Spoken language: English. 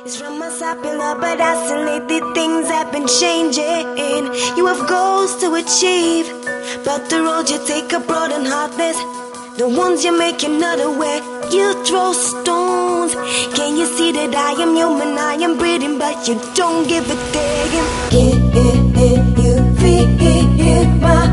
It's from us popular, but lately things have been changing. You have goals to achieve, but the road you take are broad and heartless. The ones you're making not aware. You throw stones. Can you see that I am human, I am breathing, but you don't give a damn? Can you feel my